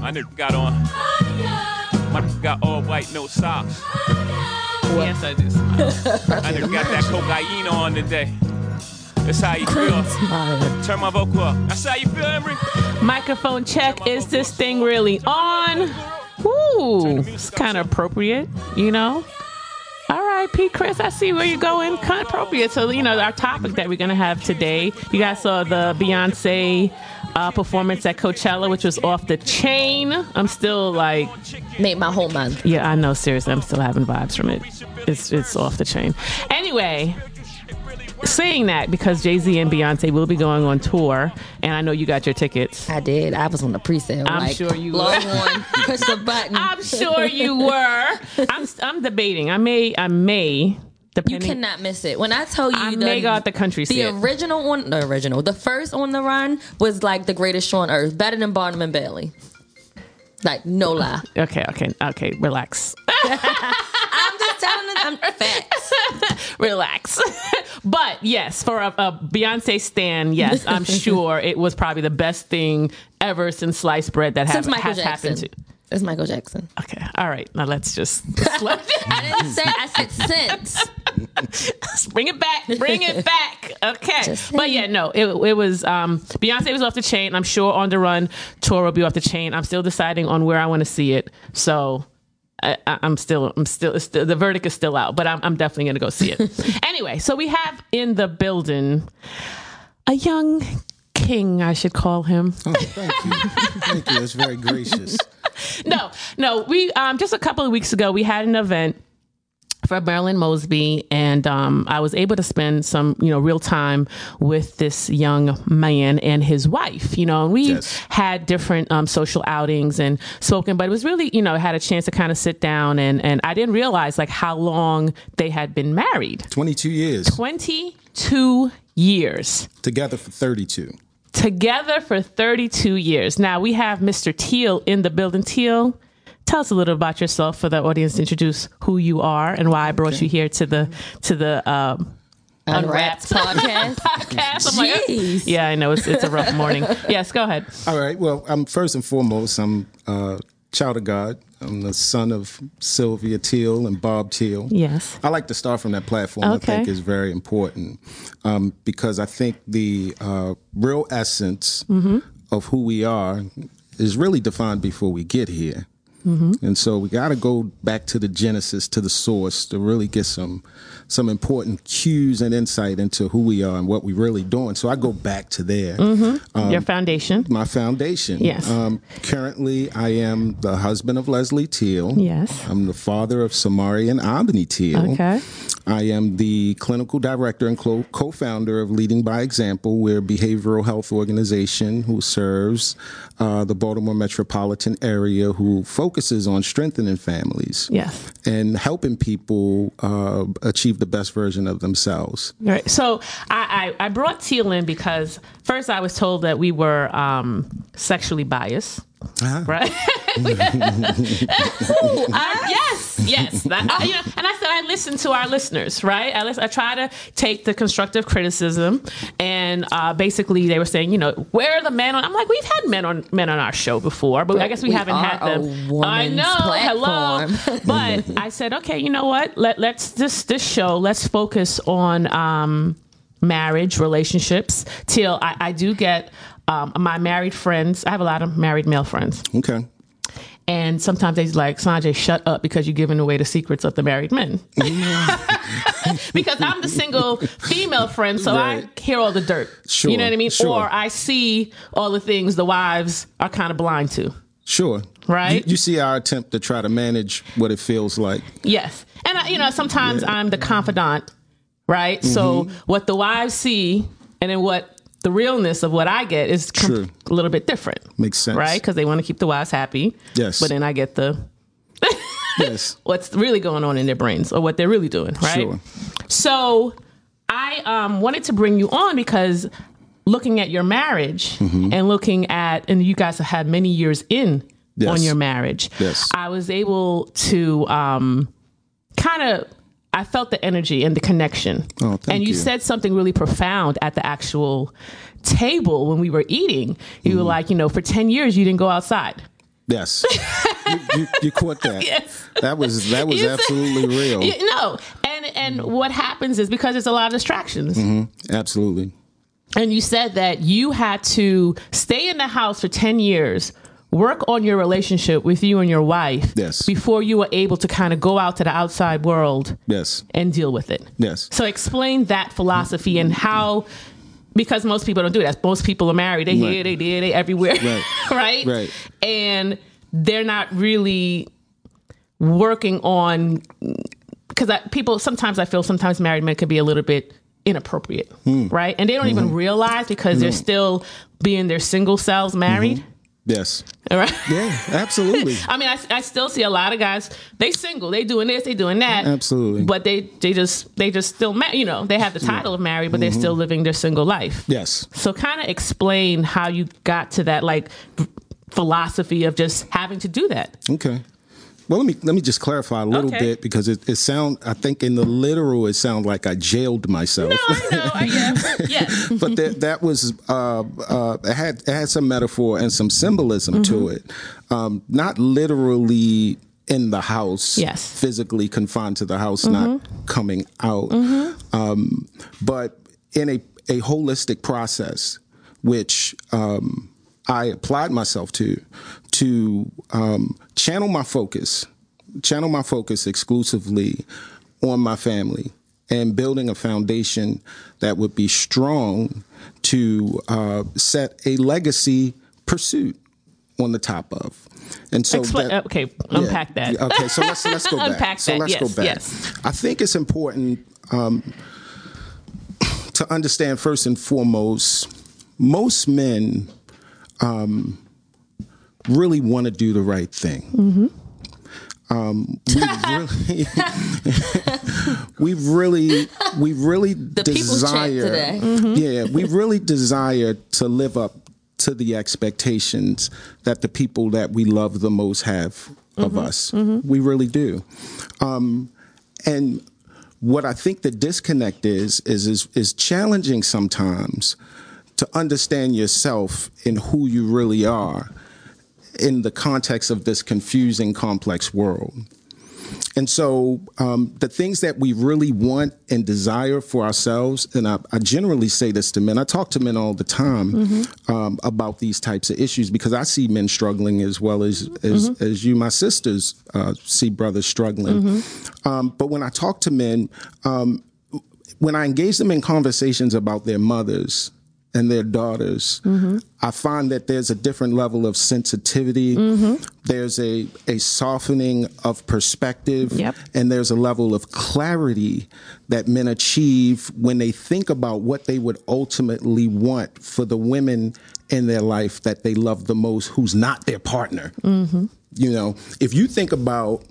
My nigga got on. My nigga got all white, no socks. Yes, I do smile. My nigga got that cocaine on today. That's how you feel. Turn my vocal up. That's how you feel, Emery. Microphone check. Is this thing really on? Ooh, it's kind of appropriate, you know? All right, Pete, Chris, I see where you're going. Kind of appropriate. So, you know, our topic that we're going to have today, you guys saw the Beyonce performance at Coachella, which was off the chain. I'm still like... Made my whole month. Yeah, I know. Seriously, I'm still having vibes from it. It's off the chain. Anyway... Saying that because Jay-Z and Beyonce will be going on tour, and I know you got your tickets. I did. I was on the pre-sale. I'm sure you log were. on, push the button. I'm sure you were. I'm debating. I may. Depending. You cannot miss it. When I tell you, I may go out the country. The first on the run was like the greatest show on earth, better than Barnum and Bailey. Like no lie. Okay. Relax. I'm just telling them facts. Relax. But yes, for a Beyonce stan, yes, I'm sure it was probably the best thing ever since sliced bread that has happened to. It's Michael Jackson. Okay. All right. Now let's just. I didn't say. I said since. Bring it back. Okay. But yeah, no, it was Beyonce was off the chain. I'm sure On the Run tour will be off the chain. I'm still deciding on where I want to see it. So I'm still the verdict is still out, but I'm definitely going to go see it. Anyway, so we have in the building a young king, I should call him. Oh, thank you. That's very gracious. No, we just a couple of weeks ago we had an event for Marilyn Mosby, and I was able to spend some, real time with this young man and his wife, and we had different social outings and spoken, but it was really, had a chance to kind of sit down and I didn't realize like how long they had been married. 22 years. 22 years. Together for 32. Together for 32 years. Now we have Mr. Teal in the building. Teal, tell us a little about yourself for the audience to introduce who you are and why I brought you here to the Unwrapped podcast. I'm like, yeah, I know it's a rough morning. Yes, go ahead. All right. Well, I'm first and foremost, I'm a child of God. I'm the son of Sylvia Teal and Bob Teal. Yes. I like to start from that platform. Okay. I think is very important because I think the real essence of who we are is really defined before we get here. Mm-hmm. And so we got to go back to the genesis, to the source, to really get some important cues and insight into who we are and what we're really doing. So I go back to there. Mm-hmm. Your foundation. My foundation. Yes. Currently, I am the husband of Leslie Teal. Yes. I'm the father of Samari and Albany Teal. Okay. I am the clinical director and co-founder of Leading by Example. We're a behavioral health organization who serves the Baltimore metropolitan area, who focuses on strengthening families. Yes. And helping people achieve the best version of themselves. Right. So I brought Teal in because first I was told that we were sexually biased. Uh-huh. Right? Yes. And I said I listen to our listeners, right? I try to take the constructive criticism, and basically they were saying, where are the men on? I'm like, we've had men on our show before, but I guess we haven't had them. I know, platform. Hello, but I said, okay, you know what? Let's this show. Let's focus on marriage, relationships. Till I do get. My married friends, I have a lot of married male friends. Okay. And sometimes they're like, Sanjay, shut up because you're giving away the secrets of the married men. Because I'm the single female friend, so right. I hear all the dirt. Sure. You know what I mean? Sure. Or I see all the things the wives are kind of blind to. Sure. Right? You see our attempt to try to manage what it feels like. Yes. And, sometimes I'm the confidant, right? Mm-hmm. So what the wives see and then what the realness of what I get is a little bit different. Makes sense. Right? Because they want to keep the wives happy. Yes. But then I get the yes. what's really going on in their brains or what they're really doing. Right? Sure. So I wanted to bring you on because looking at your marriage and looking at, and you guys have had many years on your marriage. Yes. I was able to I felt the energy and the connection. Oh, thank you. And you said something really profound at the actual table when we were eating. You were like, for 10 years, you didn't go outside. Yes. you caught that. Yes. That was absolutely real. And what happens is because there's a lot of distractions. Mm-hmm. Absolutely. And you said that you had to stay in the house for 10 years, work on your relationship with you and your wife. Yes. Before you were able to kind of go out to the outside world. Yes. And deal with it. Yes. So explain that philosophy and how. Because most people don't do that. Most people are married. They here, they there, they everywhere. Right. Right? And they're not really working on... Because sometimes I feel married men can be a little bit inappropriate. Right? And they don't even realize because they're still being their single selves married. Yes. All right. Yeah, absolutely. I mean, I still see a lot of guys, they single, they doing this, they doing that. Absolutely. But they just still, they have the title of married, but they're still living their single life. Yes. So kind of explain how you got to that philosophy of just having to do that. Okay. Well, let me just clarify a little bit because I think in the literal, it sounds like I jailed myself. No, I know. Yes. But that was, it had some metaphor and some symbolism to it. Not literally in the house, physically confined to the house, not coming out, but in a holistic process, which I applied myself to channel my focus exclusively on my family and building a foundation that would be strong to set a legacy pursuit on the top of. And so unpack that. Okay, so let's go back. Unpack that. Let's go back. Yes. I think it's important to understand first and foremost, most men really want to do the right thing. We really the desire. Yeah, we really desire to live up to the expectations that the people that we love the most have of us. We really do. And what I think the disconnect is challenging sometimes to understand yourself and who you really are in the context of this confusing, complex world. And so the things that we really want and desire for ourselves, and I generally say this to men, I talk to men all the time about these types of issues because I see men struggling as well as you, my sisters, see brothers struggling. But when I talk to men, when I engage them in conversations about their mothers and their daughters, I find that there's a different level of sensitivity. There's a softening of perspective, and there's a level of clarity that men achieve when they think about what they would ultimately want for the women in their life that they love the most, who's not their partner. You know, if you think about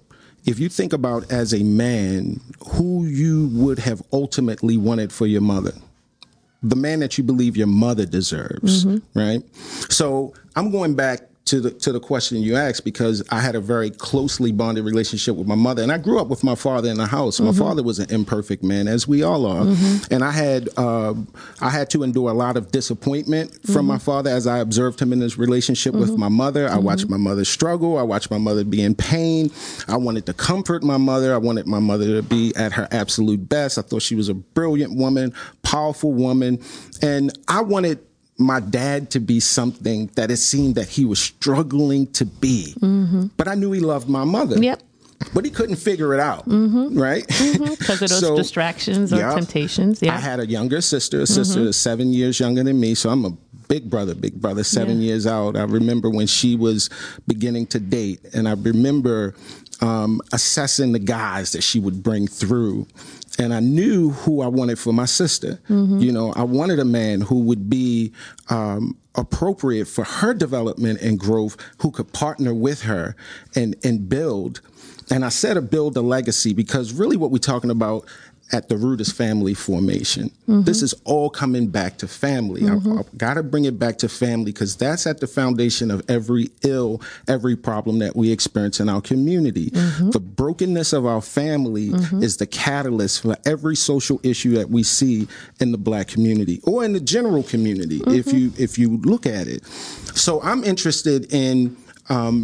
as a man who you would have ultimately wanted for your mother, the man that you believe your mother deserves, right? So I'm going back to the question you asked because I had a very closely bonded relationship with my mother, and I grew up with my father in the house. My father was an imperfect man, as we all are, and I had to endure a lot of disappointment from my father as I observed him in his relationship with my mother. I watched my mother struggle. I watched my mother be in pain. I wanted to comfort my mother. I wanted my mother to be at her absolute best. I thought she was a brilliant woman, powerful woman, and I wanted my dad to be something that it seemed that he was struggling to be. But I knew he loved my mother. But he couldn't figure it out, right? Because of those distractions or temptations. I had a younger sister. A sister is 7 years younger than me, so I'm a big brother, 7 years out. I remember when she was beginning to date, and I remember assessing the guys that she would bring through. And I knew who I wanted for my sister. You know, I wanted a man who would be appropriate for her development and growth, who could partner with her and build. And I said to build a legacy because really what we're talking about at the root is family formation. This is all coming back to family. I've got to bring it back to family because that's at the foundation of every problem that we experience in our community. The brokenness of our family is the catalyst for every social issue that we see in the Black community or in the general community, if you look at it. So I'm interested in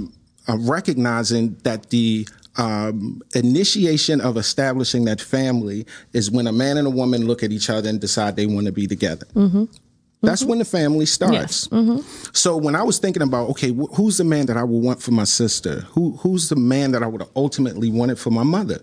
recognizing that the initiation of establishing that family is when a man and a woman look at each other and decide they want to be together. That's when the family starts. Yes. So when I was thinking about, okay, who's the man that I would want for my sister? Who's the man that I would have ultimately wanted for my mother?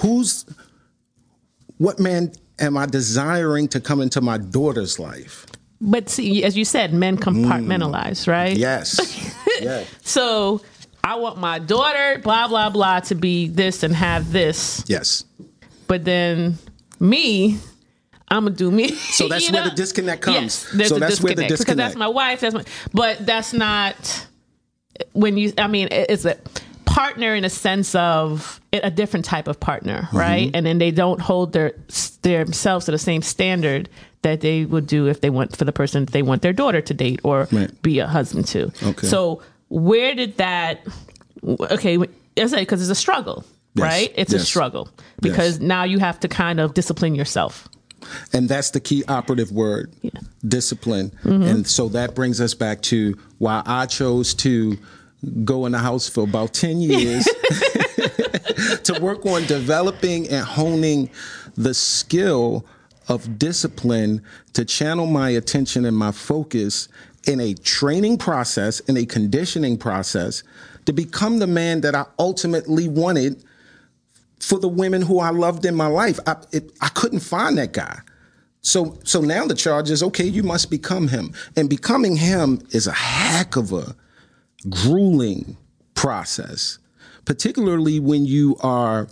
What man am I desiring to come into my daughter's life? But see, as you said, men compartmentalize, right? Yes. Yeah. So I want my daughter, blah, blah, blah, to be this and have this. Yes. But then me, I'm going to do me. So that's where the disconnect comes. Yes, there's so a that's disconnect. where the disconnect. Because that's my wife. But that's not when you, I mean, it's a partner in a sense of a different type of partner, right? And then they don't hold themselves to the same standard that they would do if they want for the person that they want their daughter to date or be a husband to. Okay. So where did that, okay, I say because it's a struggle, right? It's a struggle because now you have to kind of discipline yourself. And that's the key operative word, discipline. And so that brings us back to why I chose to go in the house for about 10 years to work on developing and honing the skill of discipline to channel my attention and my focus in a training process, in a conditioning process, to become the man that I ultimately wanted for the women who I loved in my life. I couldn't find that guy. So now the charge is, okay, you must become him. And becoming him is a heck of a grueling process, particularly when you are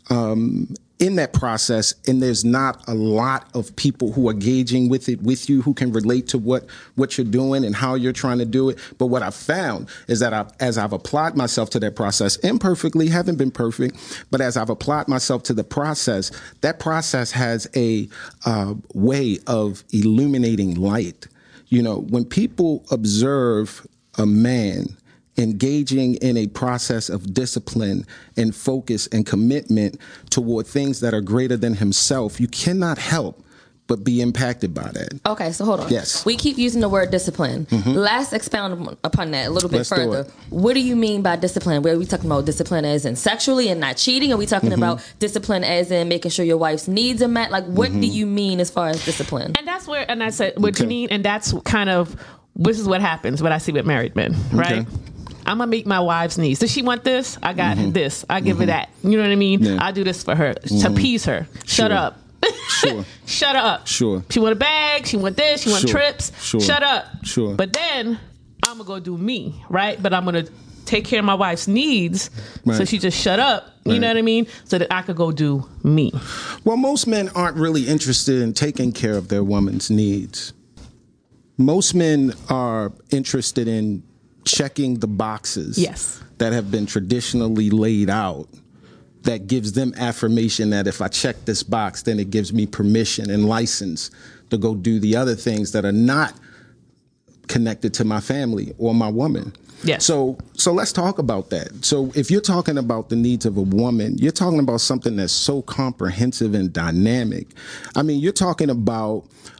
in that process and there's not a lot of people who are gauging with it with you, who can relate to what you're doing and how you're trying to do it. But what I've found is that as I've applied myself to that process, imperfectly, haven't been perfect, but as I've applied myself to the process, that process has a way of illuminating light. You know, when people observe a man engaging in a process of discipline and focus and commitment toward things that are greater than himself, you cannot help but be impacted by that. Okay, so hold on. Yes. We keep using the word discipline. Let's expound upon that a little bit further. What do you mean by discipline? Where are we talking about discipline as in sexually and not cheating? Are we talking about discipline as in making sure your wife's needs are met? Like, what do you mean as far as discipline? And that's where, and I said, what you mean, and that's kind of, this is what happens, what I see with married men, right? Okay. I'm going to meet my wife's needs. Does she want this? I got this. I give her that. You know what I mean? Yeah. I do this for her to appease her. Shut up. Shut up. She want a bag. She want this. She want trips. Shut up. Sure. But then I'm going to go do me, right? But I'm going to take care of my wife's needs. So she just shut up. You know what I mean? So that I could go do me. Well, most men aren't really interested in taking care of their woman's needs. Most men are interested in checking the boxes that have been traditionally laid out that gives them affirmation that if I check this box, then it gives me permission and license to go do the other things that are not connected to my family or my woman. Yes. So let's talk about that. So if you're talking about the needs of a woman, you're talking about something that's so comprehensive and dynamic. I mean, you're talking about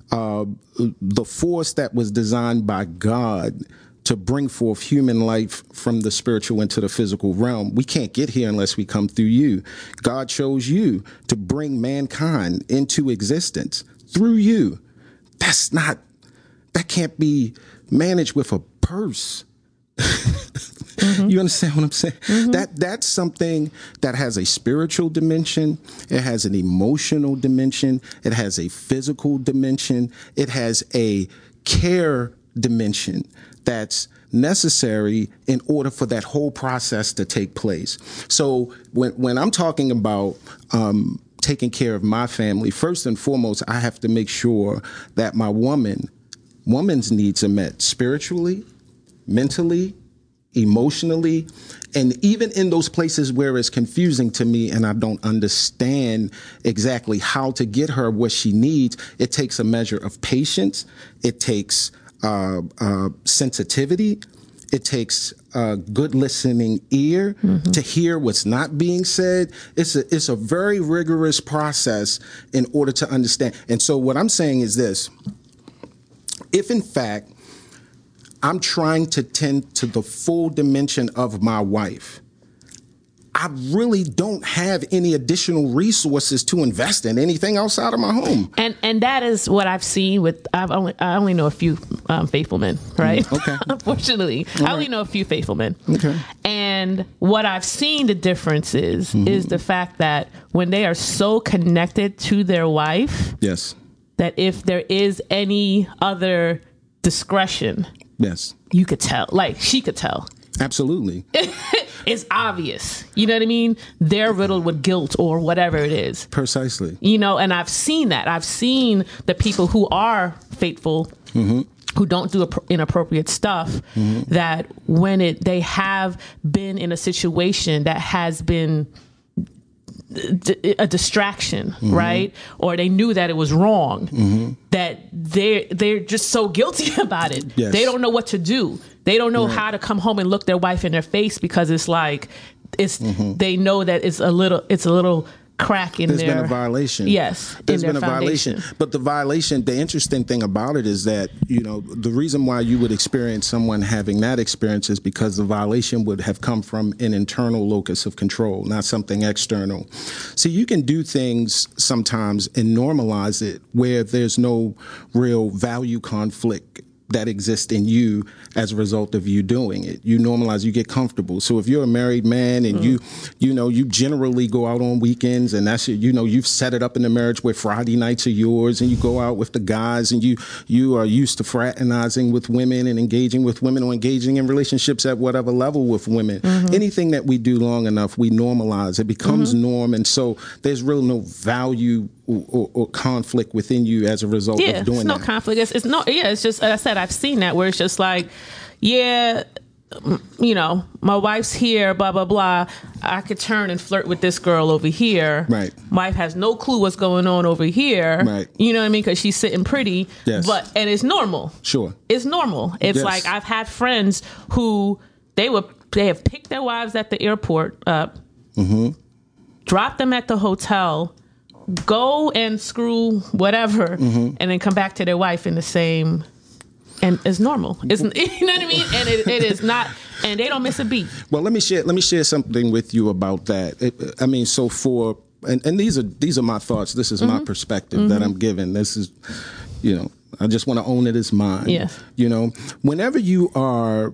the force that was designed by God to bring forth human life from the spiritual into the physical realm. We can't get here unless we come through you. God chose you to bring mankind into existence through you. That can't be managed with a purse. You understand what I'm saying? That's something that has a spiritual dimension. It has an emotional dimension. It has a physical dimension. It has a care dimension that's necessary in order for that whole process to take place. So when I'm talking about taking care of my family, first and foremost, I have to make sure that my woman's needs are met spiritually, mentally, emotionally, and even in those places where it's confusing to me and I don't understand exactly how to get her what she needs, it takes a measure of patience. It takes sensitivity. It takes a good listening ear to hear what's not being said. It's a very rigorous process in order to understand. And so what I'm saying is this: if in fact I'm trying to tend to the full dimension of my wife, I really don't have any additional resources to invest in anything outside of my home. And that is what I've seen with, I only know a few faithful men, right? Okay. Unfortunately, I only know a few faithful men. Okay. And what I've seen the difference is the fact that when they are so connected to their wife, Yes. that if there is any other discretion, Yes. you could tell, like she could tell. Absolutely. It's obvious. You know what I mean? They're riddled with guilt or whatever it is. Precisely. You know, and I've seen that. I've seen the people who are faithful, who don't do inappropriate stuff, that when they have been in a situation that has been a distraction, right? Or they knew that it was wrong, that they're just so guilty about it. Yes. They don't know what to do. They don't know how to come home and look their wife in their face, because it's like they know that it's a little crack in There's their... been a violation. Yes, There's in been their a violation. But the violation, the interesting thing about it is that, you know, the reason why you would experience someone having that experience is because the violation would have come from an internal locus of control, not something external. See, you can do things sometimes and normalize it where there's no real value conflict that exists in you as a result of you doing it. You normalize, you get comfortable. So if you're a married man and you generally go out on weekends, and that's you've set it up in the marriage where Friday nights are yours, and you go out with the guys, and you are used to fraternizing with women and engaging with women, or engaging in relationships at whatever level with women. Anything that we do long enough, we normalize. It becomes norm, and so there's really no value or conflict within you as a result of doing that. Yeah, no conflict. It's just, as I said, I've seen that where it's just like, yeah, you know, my wife's here, blah, blah, blah. I could turn and flirt with this girl over here. Right. Wife has no clue what's going on over here. Right. You know what I mean? Because she's sitting pretty. Yes. And it's normal. Sure. It's normal. It's like I've had friends who they have picked their wives at the airport up, dropped them at the hotel, go and screw whatever, and then come back to their wife in the same, and it's normal. It's, you know what I mean? And it is not, and they don't miss a beat. Well, let me share something with you about that. So for and these are my thoughts. This is my perspective that I'm giving. This is, I just want to own it as mine. Yes. Whenever you are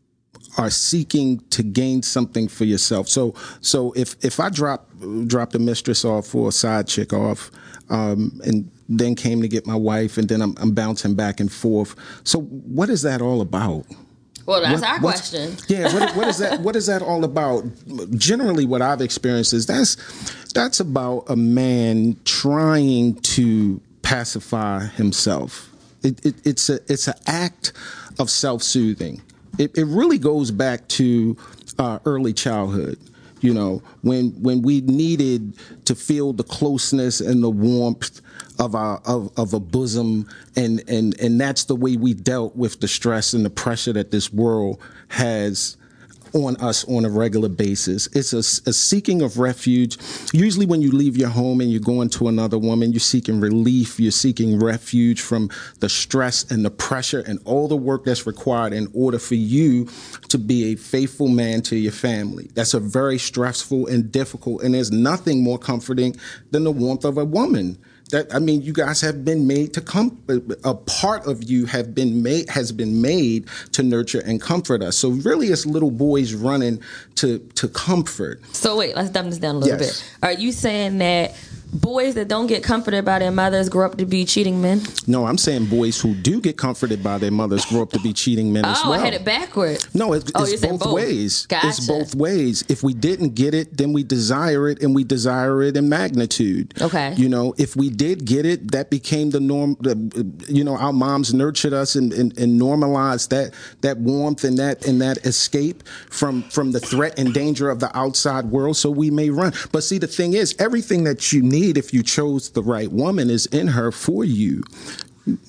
seeking to gain something for yourself. So if I drop the mistress off or a side chick off, and then came to get my wife, and then I'm bouncing back and forth. So what is that all about? Well, that's our question. Yeah, what is that? What is that all about? Generally, what I've experienced is that's about a man trying to pacify himself. It's an act of self-soothing. It really goes back to early childhood, when we needed to feel the closeness and the warmth of a bosom, and that's the way we dealt with the stress and the pressure that this world has on us on a regular basis. It's a seeking of refuge. Usually when you leave your home and you're going to another woman, you're seeking relief, you're seeking refuge from the stress and the pressure and all the work that's required in order for you to be a faithful man to your family. That's a very stressful and difficult, and there's nothing more comforting than the warmth of a woman. You guys have been made to come. A part of you has been made to nurture and comfort us. So really, it's little boys running to comfort. So wait, let's dumb this down a little bit. Are you saying that boys that don't get comforted by their mothers grow up to be cheating men? No, I'm saying boys who do get comforted by their mothers grow up to be cheating men as well. I had it backwards. No, it's both ways. Gotcha. It's both ways. If we didn't get it, then we desire it, and we desire it in magnitude. Okay. If we did get it, that became the norm. Our moms nurtured us and normalized that warmth and that escape from the threat and danger of the outside world, so we may run. But see, the thing is, everything that you need, if you chose the right woman, is in her for you.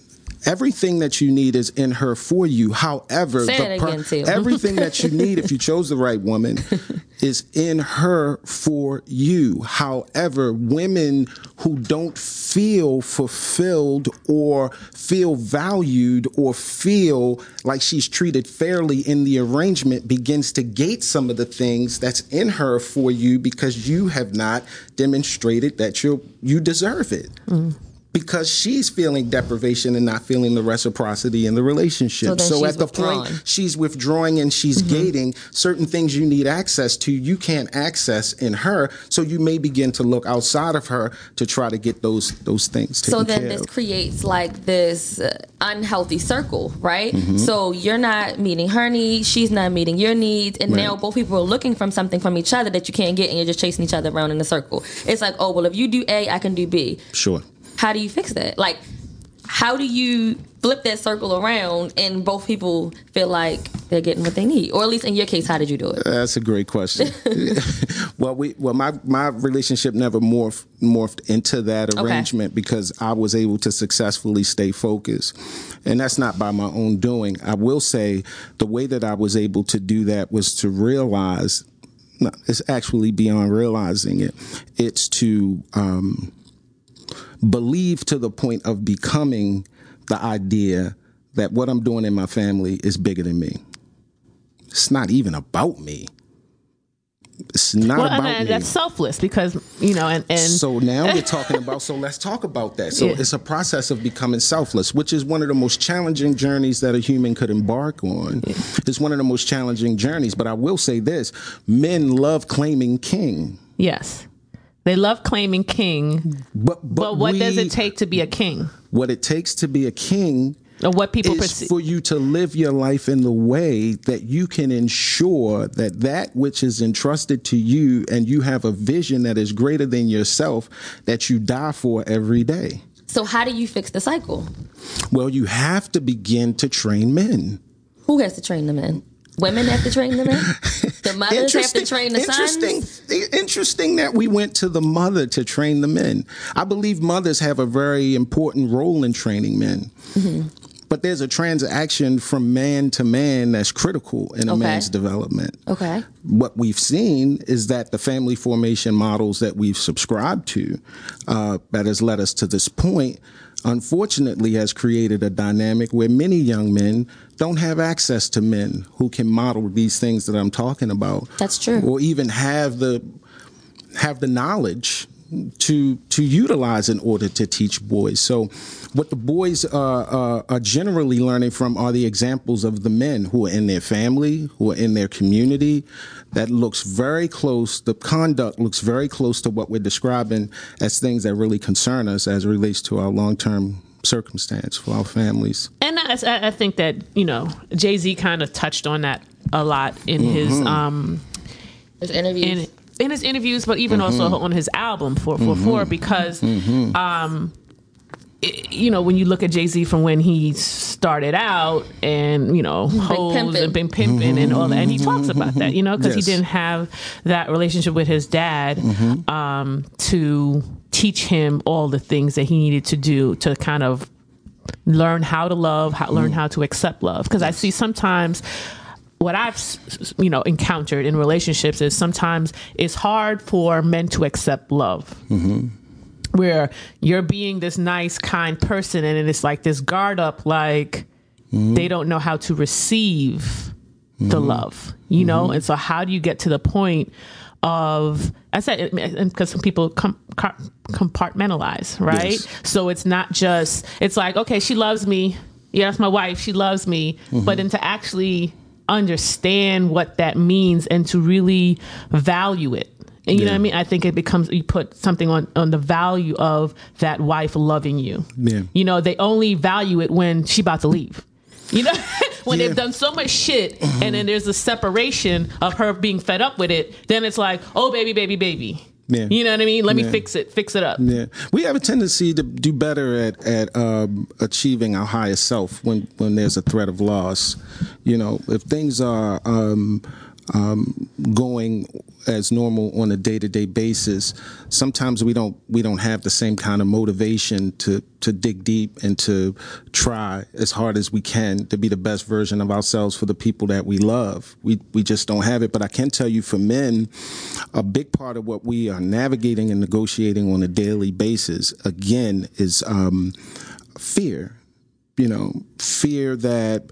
Everything that you need is in her for you. However, everything that you need, if you chose the right woman, is in her for you. However, women who don't feel fulfilled or feel valued or feel like she's treated fairly in the arrangement begins to gate some of the things that's in her for you because you have not demonstrated that you deserve it. Because she's feeling deprivation and not feeling the reciprocity in the relationship. So at the point she's withdrawing and she's gating, certain things you need access to, you can't access in her. So you may begin to look outside of her to try to get those things taken So then care this of. creates like this unhealthy circle, right? So you're not meeting her needs, she's not meeting your needs, and now both people are looking for something from each other that you can't get, and you're just chasing each other around in a circle. It's like, oh, well, if you do A, I can do B. Sure. How do you fix that? Like, how do you flip that circle around and both people feel like they're getting what they need? Or at least in your case, how did you do it? That's a great question. My relationship never morphed into that arrangement because I was able to successfully stay focused. And that's not by my own doing. I will say the way that I was able to do that was to realize, no, it's actually beyond realizing it. It's to believe to the point of becoming the idea that what I'm doing in my family is bigger than me. It's not even about me. It's not about me. That's selfless because, and so now we're talking about, so let's talk about that. So it's a process of becoming selfless, which is one of the most challenging journeys that a human could embark on. It's one of the most challenging journeys. But I will say this, men love claiming king. Yes. They love claiming king, but what does it take to be a king? What it takes to be a king or what people is perceive for you to live your life in the way that you can ensure that which is entrusted to you and you have a vision that is greater than yourself that you die for every day. So how do you fix the cycle? Well, you have to begin to train men. Who has to train the men? Women have to train the men? The mothers have to train the sons? Interesting that we went to the mother to train the men. I believe mothers have a very important role in training men. But there's a transaction from man to man that's critical in a man's development. What we've seen is that the family formation models that we've subscribed to that has led us to this point, unfortunately, has created a dynamic where many young men don't have access to men who can model these things that I'm talking about. That's true. Or even have the knowledge to utilize in order to teach boys. So what the boys are generally learning from are the examples of the men who are in their family, who are in their community. That looks very close. The conduct looks very close to what we're describing as things that really concern us as it relates to our long-term circumstance for our families. And I think that, Jay-Z kind of touched on that a lot in his interviews. In his interviews, but even also on his album 444, because when you look at Jay-Z from when he started out and hoes and been pimping and all that, and he talks about that, because he didn't have that relationship with his dad to teach him all the things that he needed to do to kind of learn how to love, learn how to accept love. Because I see sometimes what I've, encountered in relationships is sometimes it's hard for men to accept love. Where you're being this nice, kind person, and it's like this guard up, like they don't know how to receive the love, and so how do you get to the point of, I said, because some people compartmentalize, right? Yes. So it's not just, it's like, okay, she loves me. Yeah, that's my wife. She loves me. But then to actually understand what that means and to really value it. And you know what I mean? I think it becomes, you put something on the value of that wife loving you. Yeah. They only value it when she about to leave. When they've done so much shit and then there's a separation of her being fed up with it, then it's like, oh, baby. Yeah. You know what I mean? Let me fix it up. Yeah. We have a tendency to do better at achieving our highest self when there's a threat of loss. If things are going as normal on a day-to-day basis, sometimes we don't have the same kind of motivation to dig deep and to try as hard as we can to be the best version of ourselves for the people that we love. We just don't have it. But I can tell you, for men, a big part of what we are navigating and negotiating on a daily basis, again, is fear. Fear that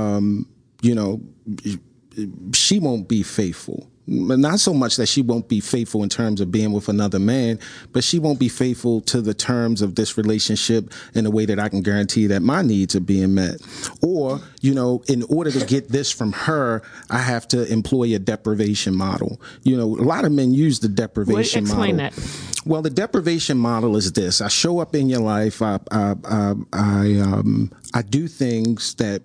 she won't be faithful. Not so much that she won't be faithful in terms of being with another man, but she won't be faithful to the terms of this relationship in a way that I can guarantee that my needs are being met. Or, in order to get this from her, I have to employ a deprivation model. A lot of men use the deprivation model. Explain that. Well, the deprivation model is this. I show up in your life. I do things that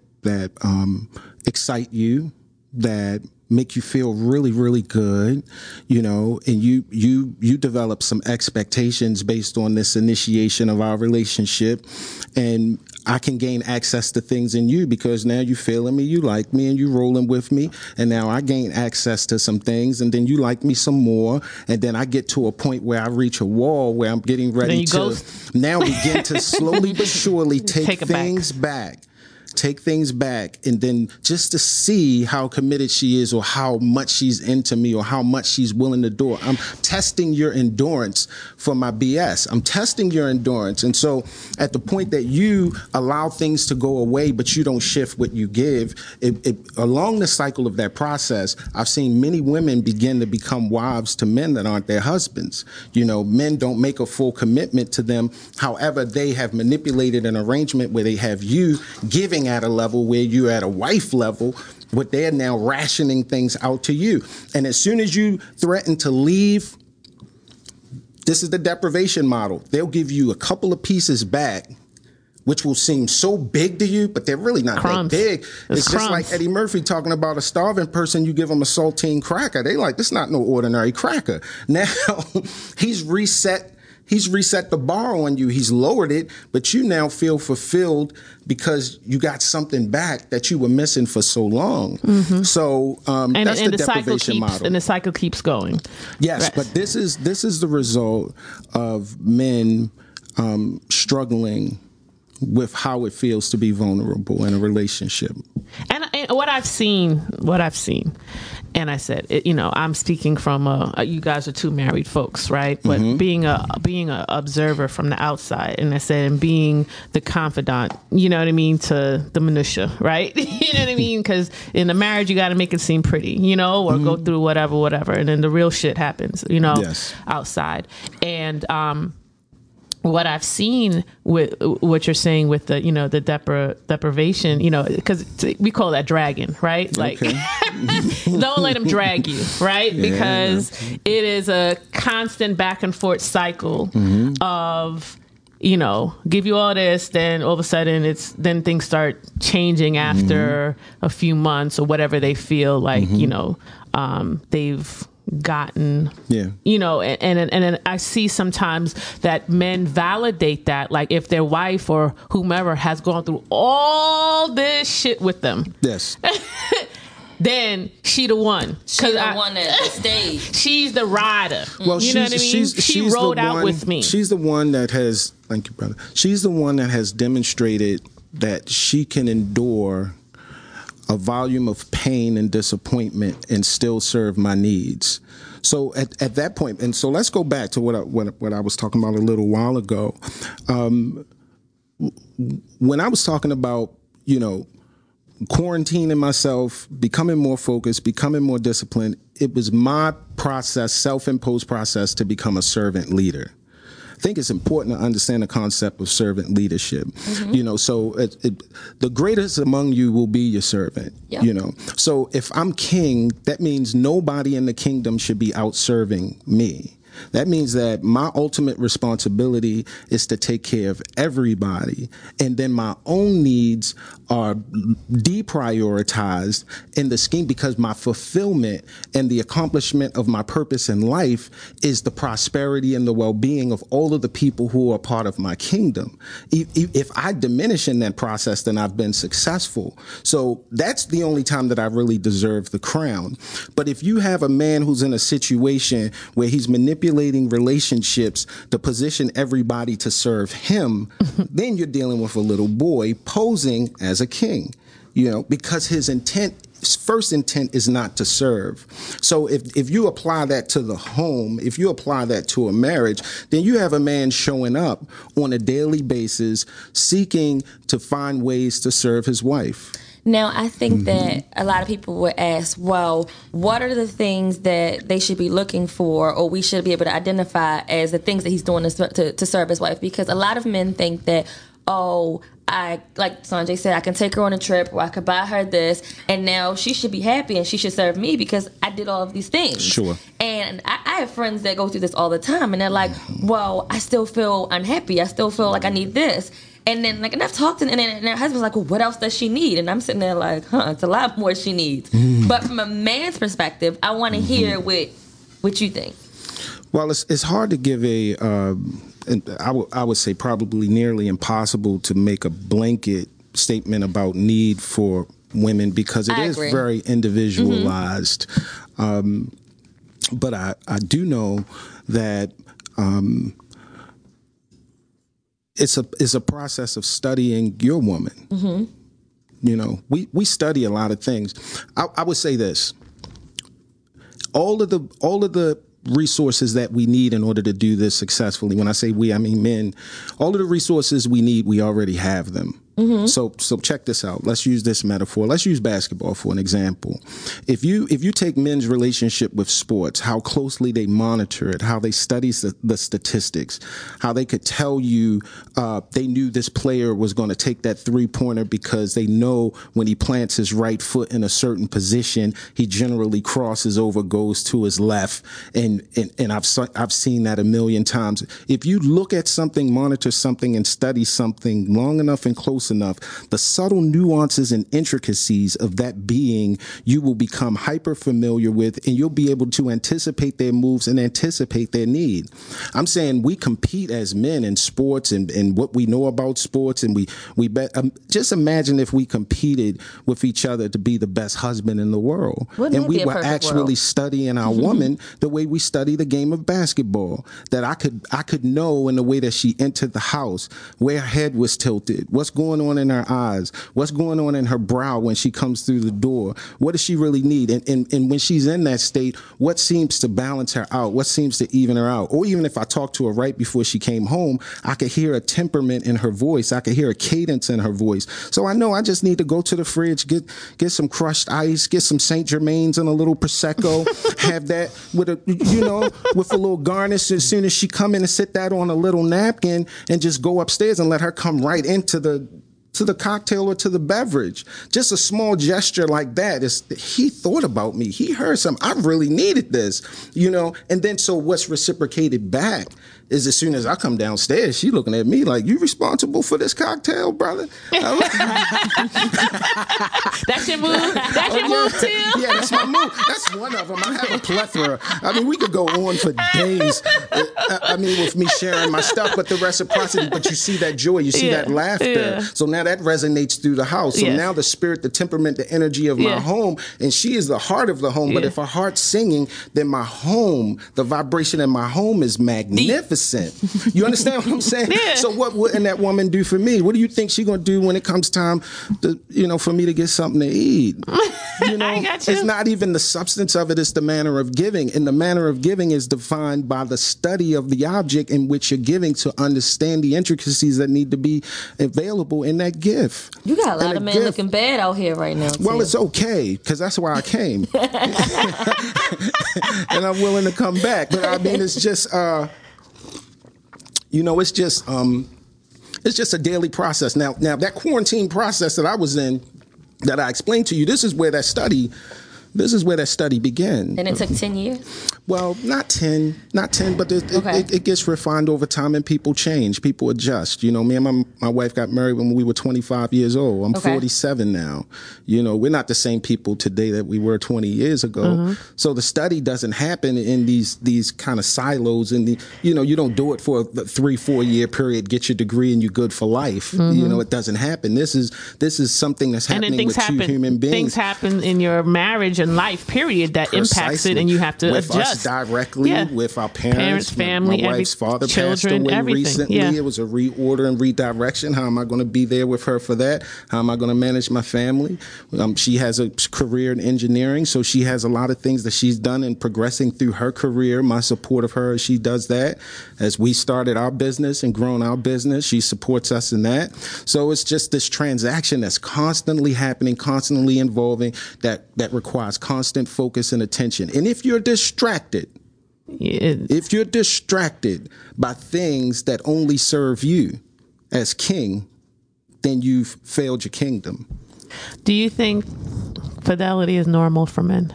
excite you, that make you feel really, really good, and you develop some expectations based on this initiation of our relationship. And I can gain access to things in you because now you feeling me, you like me, and you rolling with me. And now I gain access to some things, and then you like me some more. And then I get to a point where I reach a wall where I'm getting ready to now begin to slowly but surely take things back. Take things back, and then just to see how committed she is, or how much she's into me, or how much she's willing to do it. I'm testing your endurance for my BS. I'm testing your endurance. And so at the point that you allow things to go away, but you don't shift what you give, along the cycle of that process, I've seen many women begin to become wives to men that aren't their husbands. Men don't make a full commitment to them. However, they have manipulated an arrangement where they have you giving at a level where you're at a wife level, but they're now rationing things out to you. And as soon as you threaten to leave, this is the deprivation model. They'll give you a couple of pieces back, which will seem so big to you, but they're really not that big. It's just like Eddie Murphy talking about a starving person. You give them a saltine cracker. They like, this is not no ordinary cracker. Now he's reset the bar on you. He's lowered it, but you now feel fulfilled because you got something back that you were missing for so long. Mm-hmm. So that's the deprivation model. And the cycle keeps going. Yes, right. But this is the result of men struggling with how it feels to be vulnerable in a relationship. And what I've seen, and I said, I'm speaking from you guys are two married folks, right? But being a observer from the outside, and I said, and being the confidant, to the minutia, right? You know what I mean? Because in a marriage, you got to make it seem pretty, or go through whatever, and then the real shit happens, outside. And what I've seen with what you're saying with the, the deprivation, because we call that dragging, right? Like, okay. Don't let them drag you, right? Yeah. Because it is a constant back and forth cycle of, give you all this, then all of a sudden then things start changing after a few months or whatever they feel like, they've gotten, and I see sometimes that men validate that, like if their wife or whomever has gone through all this shit with them, yes, then she the one. She's the one at the stage. She's the rider. Well, you know what I mean? She rode out with me. She's the one that has, thank you, brother. She's the one that has demonstrated that she can endure a volume of pain and disappointment and still serve my needs. So at that point, and so let's go back to what I was talking about a little while ago. When I was talking about, quarantining myself, becoming more focused, becoming more disciplined, it was my process, self-imposed process to become a servant leader. I think it's important to understand the concept of servant leadership. So the greatest among you will be your servant. Yep. So if I'm king, that means nobody in the kingdom should be out serving me. That means that my ultimate responsibility is to take care of everybody. And then my own needs are deprioritized in the scheme, because my fulfillment and the accomplishment of my purpose in life is the prosperity and the well-being of all of the people who are part of my kingdom. If I diminish in that process, then I've been successful. So that's the only time that I really deserve the crown. But if you have a man who's in a situation where he's manipulating relationships to position everybody to serve him, then you're dealing with a little boy posing as a king, because his first intent is not to serve. So if you apply that to the home, if you apply that to a marriage, then you have a man showing up on a daily basis seeking to find ways to serve his wife. Now, I think that a lot of people would ask, well, what are the things that they should be looking for, or we should be able to identify as the things that he's doing to serve his wife? Because a lot of men think that, like Sanjay said, I can take her on a trip, or I could buy her this, and now she should be happy and she should serve me because I did all of these things. Sure. And I have friends that go through this all the time, and they're like, well, I still feel unhappy. I still feel like I need this. And then, and I've talked to, and her husband's like, well, what else does she need? And I'm sitting there like, it's a lot more she needs. But from a man's perspective, I want to hear what you think. Well, it's hard to give I would say probably nearly impossible to make a blanket statement about need for women, because it is very individualized. But I do know that it's a process of studying your woman. We study a lot of things. I would say this: all of the resources that we need in order to do this successfully. When I say we, I mean men. All of the resources we need, we already have them. So check this out. Let's use this metaphor. Let's use basketball for an example. If you take men's relationship with sports, how closely they monitor it, how they study the statistics, how they could tell you they knew this player was going to take that 3-pointer because they know when he plants his right foot in a certain position, he generally crosses over, goes to his left, and I've seen that a million times. If you look at something, monitor something, and study something long enough and close enough, the subtle nuances and intricacies of that being you will become hyper familiar with, and you'll be able to anticipate their moves and anticipate their need. I'm saying we compete as men in sports and what we know about sports, and we bet. Just imagine if we competed with each other to be the best husband in the world. And we were actually studying our woman the way we study the game of basketball, that I could know in the way that she entered the house, where her head was tilted, what's going on in her eyes, what's going on in her brow when she comes through the door, what does she really need, and when she's in that state, what seems to balance her out, what seems to even her out. Or even if I talked to her right before she came home, I could hear a temperament in her voice, I could hear a cadence in her voice. So I know I just need to go to the fridge, get some crushed ice, get some St. Germain's and a little Prosecco, have that with with a little garnish as soon as she come in, and sit that on a little napkin, and just go upstairs and let her come right into the cocktail or to the beverage. Just a small gesture like that is, he thought about me. He heard something. I really needed this, and then so what's reciprocated back is as soon as I come downstairs, she looking at me like, you responsible for this cocktail, brother? That's your move? That's your move, too? Yeah, that's my move. That's one of them. I have a plethora. I mean, we could go on for days, with me sharing my stuff, but the reciprocity, but you see that joy, you see that laughter. Yeah. So now that resonates through the house. So now the spirit, the temperament, the energy of my home, and she is the heart of the home, but if her heart's singing, then my home, the vibration in my home is magnificent. You understand what I'm saying? Yeah. So what wouldn't that woman do for me? What do you think she's going to do when it comes time to, for me to get something to eat? I got you. It's not even the substance of it, it's the manner of giving. And the manner of giving is defined by the study of the object in which you're giving to understand the intricacies that need to be available in that gift. You got a lot of men looking bad out here right now, too. Well, it's okay, because that's why I came. And I'm willing to come back. But I mean, it's just... it's just a daily process. Now that quarantine process that I was in, that I explained to you, this is where that study This is where that study began. And it took 10 years? Well, not 10, but it gets refined over time, and people change, people adjust. You know, me and my wife got married when we were 25 years old. I'm 47 now. You know, we're not the same people today that we were 20 years ago. So the study doesn't happen in these kind of silos. And you don't do it for a 3-4 year period, get your degree, and you're good for life. You know, it doesn't happen. This is something that's happening with two human beings. Things happen in your marriage and life period that impacts it, and you have to with adjust. Us directly, with our parents, family, my wife's father children, passed away everything. Recently. It was a reorder and redirection. How am I going to be there with her for that? How am I going to manage my family? She has a career in engineering, so she has a lot of things that she's done in progressing through her career. My support of her as she does that. As we started our business and grown our business, she supports us in that. So it's just this transaction that's constantly happening, constantly involving, that requires constant focus and attention. And if you're distracted, by things that only serve you as king, then you've failed your kingdom. Do you think fidelity is normal for men?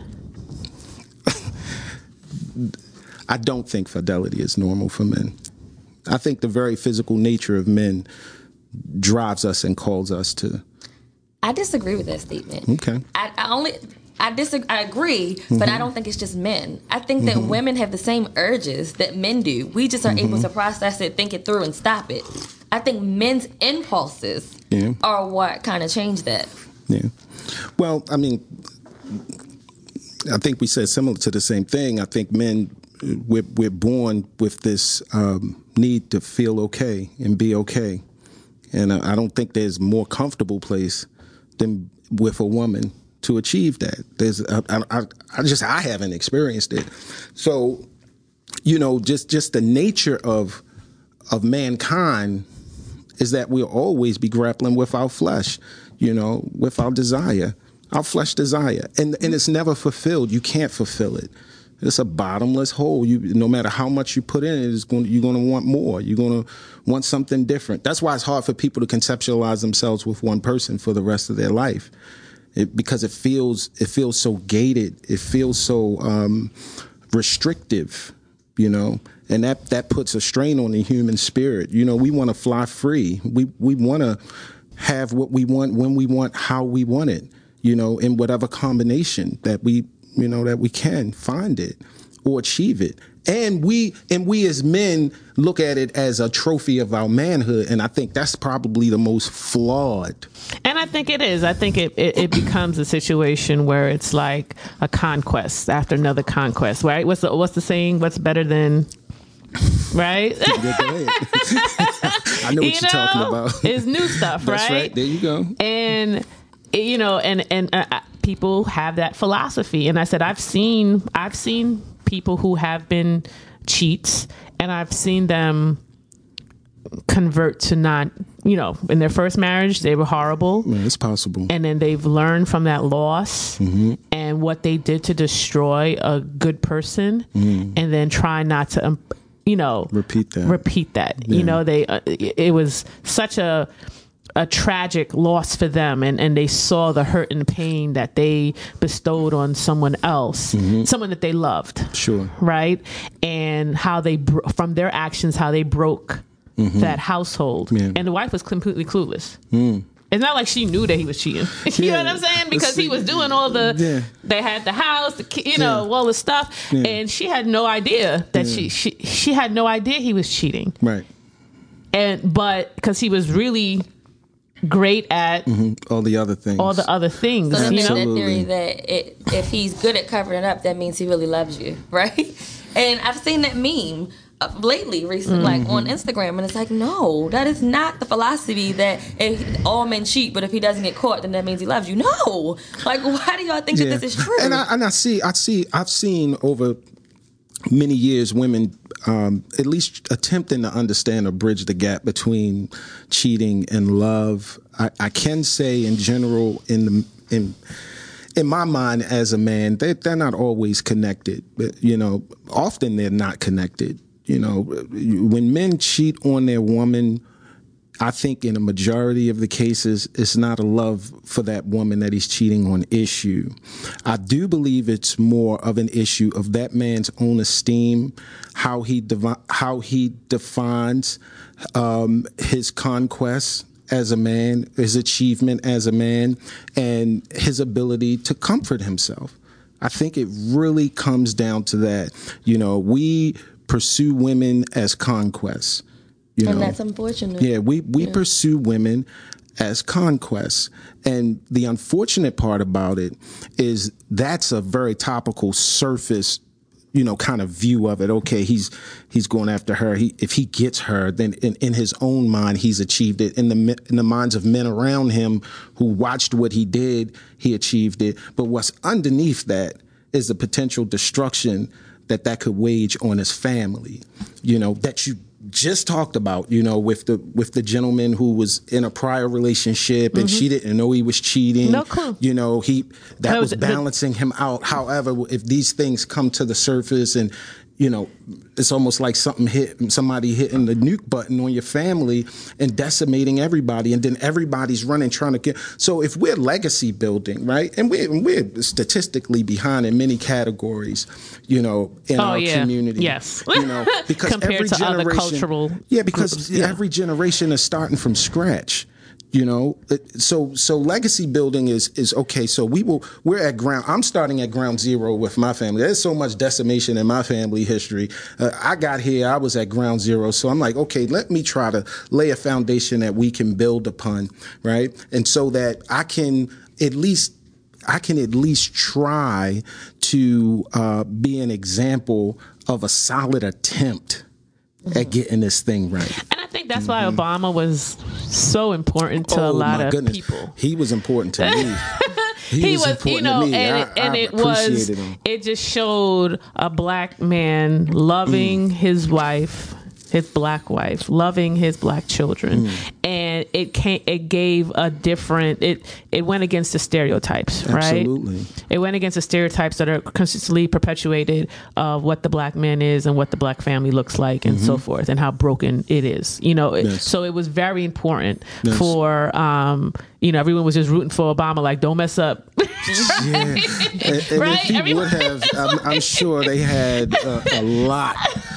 I don't think fidelity is normal for men. I think the very physical nature of men drives us and calls us to. I disagree with that statement. Okay. I agree, but I don't think it's just men. I think that women have the same urges that men do. We just are able to process it, think it through, and stop it. I think men's impulses are what kind of change that. Yeah. Well, I mean, I think we said similar to the same thing. I think men, we're born with this need to feel okay and be okay. And I don't think there's a more comfortable place than with a woman to achieve that. I haven't experienced it. So, just the nature of mankind is that we'll always be grappling with our flesh, with our desire, our flesh desire. And it's never fulfilled. You can't fulfill it. It's a bottomless hole. No matter how much you put in it, you're going to want more. You're going to want something different. That's why it's hard for people to conceptualize themselves with one person for the rest of their life. Because it feels so gated. It feels so restrictive, and that puts a strain on the human spirit. We want to fly free. We want to have what we want, when we want, how we want it, in whatever combination that we can find it or achieve it. And we as men look at it as a trophy of our manhood, and I think that's probably the most flawed. And I think it is. I think it becomes a situation where it's like a conquest after another conquest, right? What's the saying? What's better than, right? I know what you're talking about. It's new stuff, right? That's right. There you go. And people have that philosophy, and I said I've seen people who have been cheats, and I've seen them convert to not, in their first marriage, they were horrible. Yeah, it's possible. And then they've learned from that loss and what they did to destroy a good person, and then try not to, repeat that. Yeah. It was such a tragic loss for them, and they saw the hurt and pain that they bestowed on someone else, someone that they loved. Sure. Right? And how they, from their actions, how they broke that household. Yeah. And the wife was completely clueless. It's not like she knew that he was cheating. You know what I'm saying? Because he was doing all they had the house, all the stuff, and she had no idea that she had no idea he was cheating. Right. But because he was really great at all the other things. So that makes that theory that if he's good at covering it up, that means he really loves you, right? And I've seen that meme recently, like on Instagram, and it's like, no, that is not the philosophy that if all men cheat, but if he doesn't get caught, then that means he loves you. No, like, why do y'all think that this is true? And I've seen over many years women at least attempting to understand or bridge the gap between cheating and love. I can say in general, in my mind as a man, they're not always connected. But, often they're not connected. When men cheat on their woman, I think in a majority of the cases, it's not a love for that woman that he's cheating on issue. I do believe it's more of an issue of that man's own esteem, how he defines his conquest as a man, his achievement as a man, and his ability to comfort himself. I think it really comes down to that. We pursue women as conquests. And that's unfortunate. Yeah, we pursue women as conquests. And the unfortunate part about it is that's a very topical surface, kind of view of it. Okay, he's going after her. If he gets her, then in his own mind, he's achieved it. In the minds of men around him who watched what he did, he achieved it. But what's underneath that is the potential destruction that could wage on his family, that you just talked about, with the gentleman who was in a prior relationship and she didn't know he was cheating. No clue. That was balancing him out. However, if these things come to the surface and, it's almost like somebody hitting the nuke button on your family and decimating everybody, and then everybody's running trying to get. So if we're legacy building, right, and we're statistically behind in many categories, in our community, yes, because compared every to generation, other cultural because every generation is starting from scratch. So legacy building is okay. So we're at ground. I'm starting at ground zero with my family. There's so much decimation in my family history. I got here, I was at ground zero. So I'm like, okay, let me try to lay a foundation that we can build upon, right? And so that I can at least try to be an example of a solid attempt at getting this thing right. And I think that's why Obama was so important to a lot of people. He was important to me. He was important to me. It just showed a black man loving his wife, his black wife, loving his black children. And it gave a different, it went against the stereotypes, right? Absolutely. It went against the stereotypes that are consistently perpetuated of what the black man is and what the black family looks like and so forth, and how broken it is, So it was very important for, everyone was just rooting for Obama, like, don't mess up. Yeah. And if he would have, I'm sure they had a lot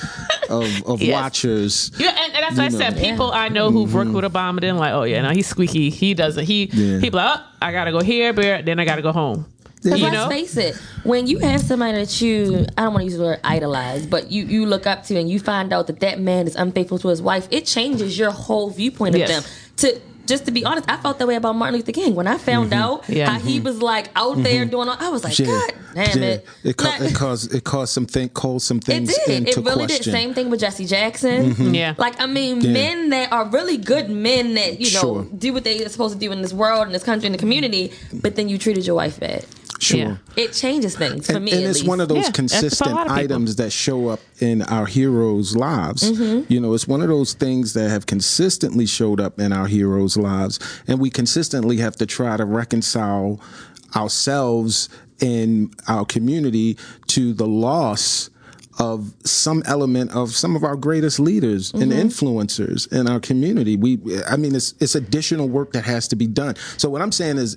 of watchers. Yeah, and that's what I said. People I know who've worked with Obama, then like, oh yeah, no, he's squeaky. He doesn't. He be like, oh, I gotta go here, but then I gotta go home. Because let's face it, when you have somebody that I don't want to use the word idolize, but you look up to and you find out that man is unfaithful to his wife, it changes your whole viewpoint of them. Just to be honest, I felt that way about Martin Luther King. When I found out how he was like out there doing all, I was like, God damn it. It caused some things it did. It really did. Same thing with Jesse Jackson. Yeah. Like, I mean, men that are really good men that, do what they're supposed to do in this world, in this country, in the community, but then you treated your wife bad. Sure. Yeah. It changes things for me. And it's one of those consistent items that show up in our heroes' lives. It's one of those things that have consistently showed up in our heroes' lives. And we consistently have to try to reconcile ourselves in our community to the loss of some element of some of our greatest leaders and influencers in our community. It's additional work that has to be done. So what I'm saying is,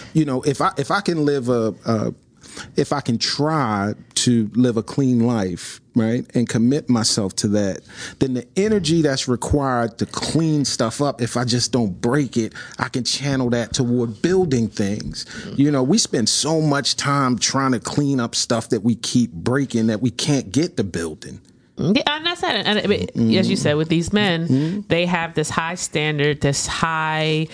if I can live if I can try to live a clean life, right, and commit myself to that, then the energy that's required to clean stuff up, if I just don't break it, I can channel that toward building things. We spend so much time trying to clean up stuff that we keep breaking that we can't get to building. Yeah, and that's it. And as you said, with these men, they have this high standard, this high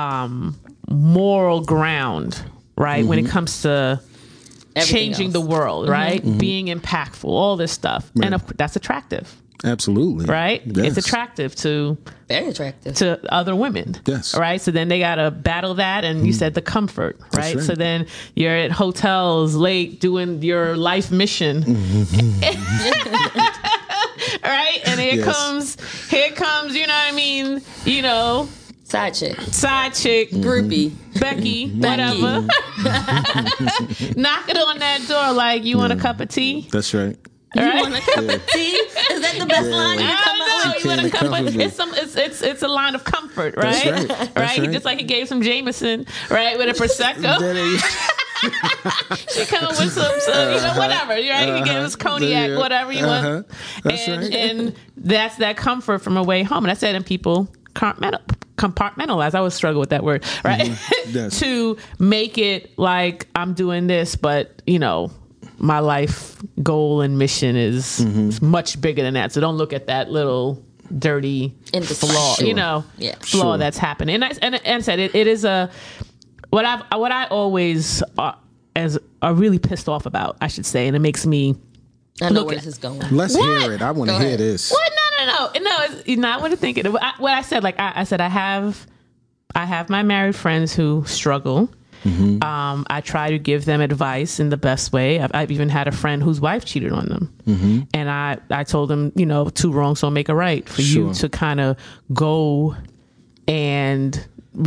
moral ground, right, when it comes to changing the world, right? Being impactful, all this stuff. Right. And that's attractive. Absolutely. Right? Yes. It's attractive very attractive to other women. Yes. Right? So then they got to battle that. And you said the comfort, right? So then you're at hotels late doing your life mission. Right? And here comes, you know what I mean? Side chick, groupie, Becky, whatever. Knock it on that door like, you want a cup of tea? That's right. You want a cup of tea? Is that the best line you come up with? You want a cup of, it's a line of comfort, right? That's right. Just like he gave some Jameson, right, with a Prosecco. She come with some whatever, right? He gave us cognac, whatever you want. That's and that's that comfort from away home. And I said, and people compartmentalize. I always struggle with that word, right? Yes. To make it like I'm doing this, but my life goal and mission is much bigger than that. So don't look at that little dirty flaw, flaw that's happening. And I said it is what I always are really pissed off about, I should say, and it makes me. I know where this is going. Let's hear it. I want to hear this. What? No. It's not what I'm thinking. What I said, like I said, I have my married friends who struggle. Mm-hmm. I try to give them advice in the best way. I've even had a friend whose wife cheated on them, and I told them, two wrongs don't make a right. For you to kind of go and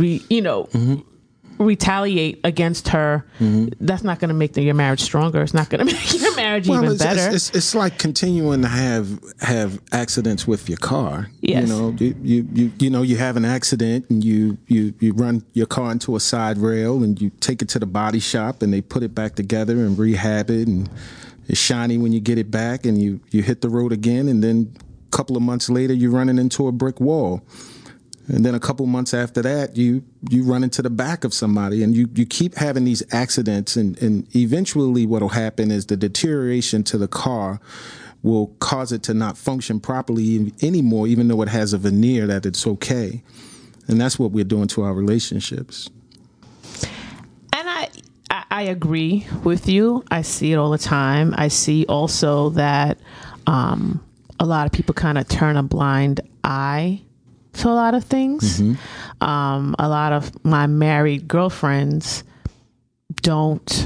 retaliate against her, that's not going to make your marriage stronger. It's not going to make your marriage even better. It's like continuing to have accidents with your car. Yes. You have an accident and you run your car into a side rail and you take it to the body shop and they put it back together and rehab it, and it's shiny when you get it back, and you hit the road again, and then a couple of months later you're running into a brick wall. And then a couple months after that, you run into the back of somebody, and you keep having these accidents, and eventually what will happen is the deterioration to the car will cause it to not function properly anymore, even though it has a veneer that it's okay. And that's what we're doing to our relationships. And I agree with you. I see it all the time. I see also that a lot of people kind of turn a blind eye to a lot of things. A lot of my married girlfriends don't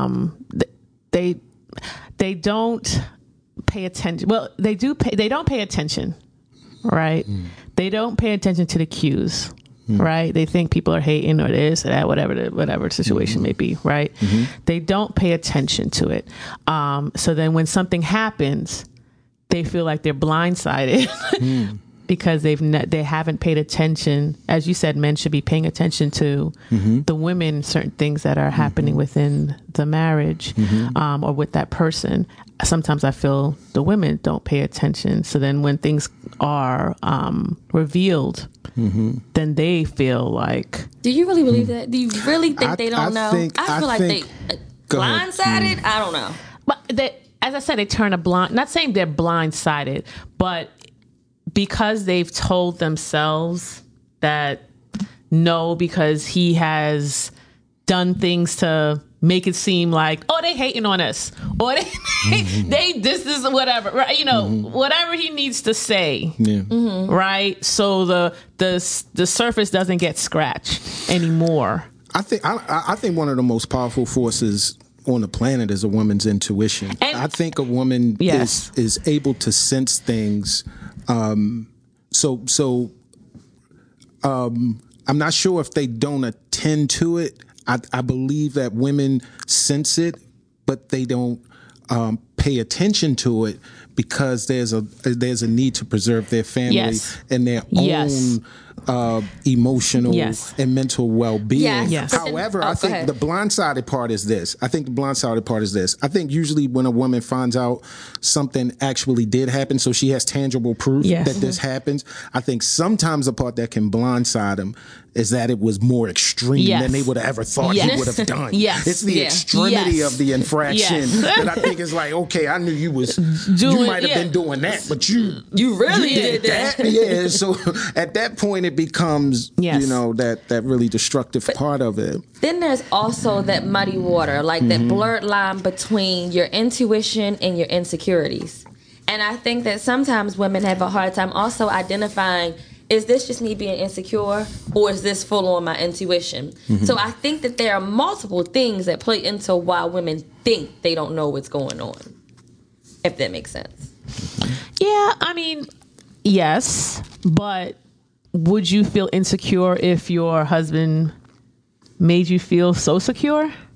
they don't pay attention. Well, they don't pay attention, right? They don't pay attention to the cues, right? They think people are hating or this or that, whatever the situation may be, right? They don't pay attention to it. So then when something happens, they feel like they're blindsided. Because they haven't paid attention. As you said, men should be paying attention to the women, certain things that are happening within the marriage or with that person. Sometimes I feel the women don't pay attention. So then when things are revealed, then they feel like... Do you really believe that? Do you really think they don't know? I feel like they blindsided. I don't know. But as I said, they turn a blind... Not saying they're blindsided, but... because they've told themselves that no, because he has done things to make it seem like, oh, they hating on us, or this is whatever, right? Whatever he needs to say, right? So the surface doesn't get scratched anymore. I think one of the most powerful forces on the planet is a woman's intuition. And I think a woman is able to sense things. I'm not sure if they don't attend to it. I believe that women sense it, but they don't pay attention to it because there's a need to preserve their family and their own emotional and mental well-being. However, I think the blindsided part is this. I think usually when a woman finds out something actually did happen, so she has tangible proof that this happens, I think sometimes the part that can blindside them is that it was more extreme than they would have ever thought he would have done. It's the extremity of the infraction that I think is like, okay, I knew you might have been doing that, but you really did that. So at that point it becomes that really destructive part of it. Then there's also that muddy water, like that blurred line between your intuition and your insecurities. And I think that sometimes women have a hard time also identifying, is this just me being insecure, or is this full on my intuition? So I think that there are multiple things that play into why women think they don't know what's going on, if that makes sense. Yeah, I mean, yes, but would you feel insecure if your husband made you feel so secure?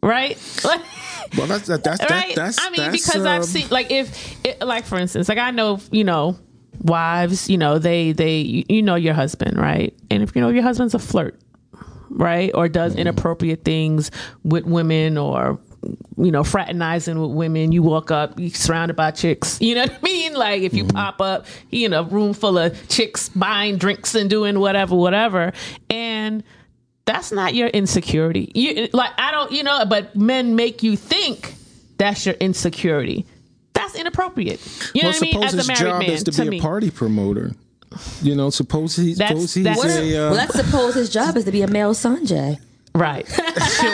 right? Well, that's right. I mean, because I've seen, like, like for instance, like I know, wives, they your husband, right? And if your husband's a flirt, right, or does inappropriate things with women, or fraternizing with women, you walk up, you're surrounded by chicks, you know what I mean? Like if you pop up, in a room full of chicks buying drinks and doing whatever, and that's not your insecurity. But men make you think that's your insecurity. That's inappropriate. You know what I mean? As a married job man, is to be a party promoter. Suppose he's let's suppose his job is to be a male Sanjay. Right. Sure.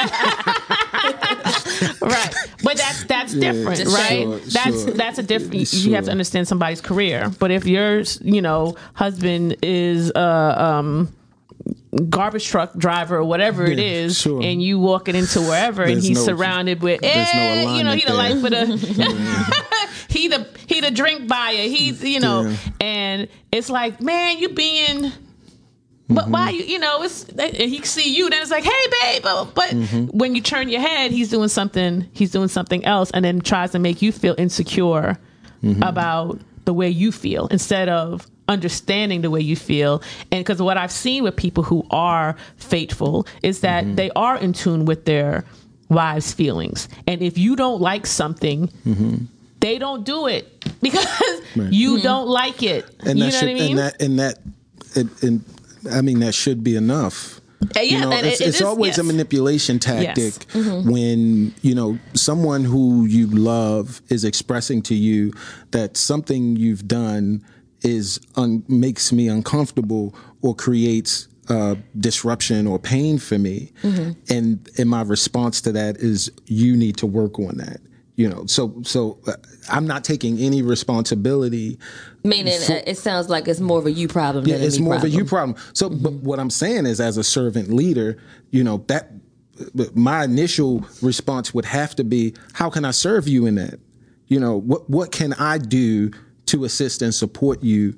Right. But that's different, right? Sure. That's a different. You have to understand somebody's career. But if your husband is garbage truck driver or whatever it is, and you walking into wherever and he's surrounded with he the life for the he the drink buyer, he's and it's like, man, you being, but why it's, and he see you, then it's like, hey babe, but when you turn your head, he's doing something else, and then tries to make you feel insecure about the way you feel instead of understanding the way you feel. And because what I've seen with people who are faithful is that they are in tune with their wives' feelings. And if you don't like something, they don't do it because you don't like it. And you know what I mean? That should be enough. It's always a manipulation tactic when someone who you love is expressing to you that something you've done makes me uncomfortable or creates disruption or pain for me, and my response to that is, you need to work on that. So I'm not taking any responsibility. Meaning, it sounds like it's more of a you problem than a me problem. It's more of a you problem. So, but what I'm saying is, as a servant leader, that my initial response would have to be, how can I serve you in that? What can I do to assist and support you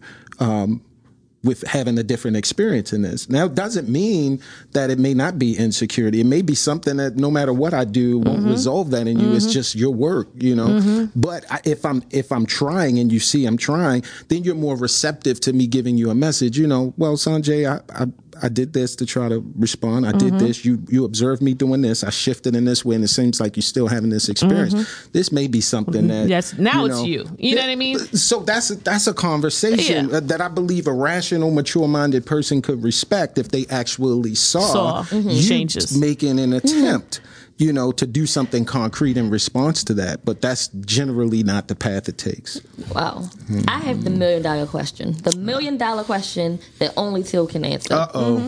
with having a different experience in this? Now, it doesn't mean that it may not be insecurity. It may be something that no matter what I do won't resolve that in you. It's just your work, But if I'm trying and you see I'm trying, then you're more receptive to me giving you a message. Well, Sanjay, I did this to try to respond. I did this. You observed me doing this. I shifted in this way, and it seems like you're still having this experience. This may be something that yes. Now it's you. You know what I mean? So that's a conversation that I believe a rational, mature-minded person could respect if they actually saw you changes, making an attempt. To do something concrete in response to that. But that's generally not the path it takes. Wow. I have the $1 million question. The $1 million question that only Till can answer.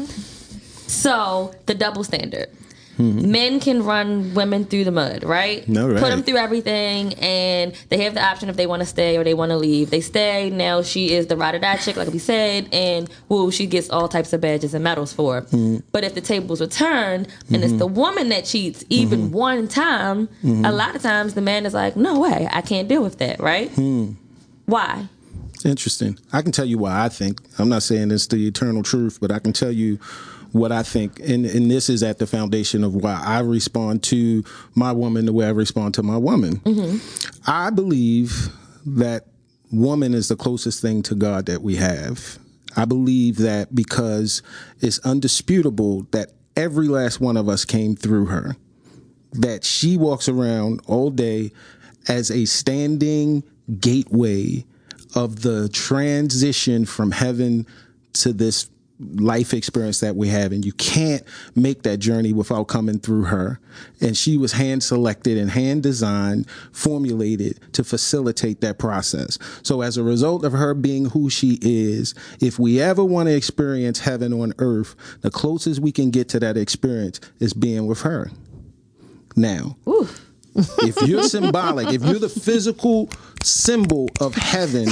So, the double standard. Men can run women through the mud, right? No, right. Put them through everything, and they have the option if they want to stay or they want to leave. They stay. Now she is the ride or die chick, like we said, and she gets all types of badges and medals for it. But if the tables were turned and it's the woman that cheats even one time, a lot of times the man is like, no way, I can't deal with that, right? Why? Interesting. I can tell you why I think. I'm not saying it's the eternal truth, but I can tell you what I think, and this is at the foundation of why I respond to my woman the way I respond to my woman. I believe that woman is the closest thing to God that we have. I believe that because it's undisputable that every last one of us came through her, that she walks around all day as a standing gateway of the transition from heaven to this life experience that we have, and you can't make that journey without coming through her. And she was hand selected and hand designed, formulated to facilitate that process. So as a result of her being who she is, if we ever want to experience heaven on earth, the closest we can get to that experience is being with her. Now, if you're symbolic, if you're the physical symbol of heaven,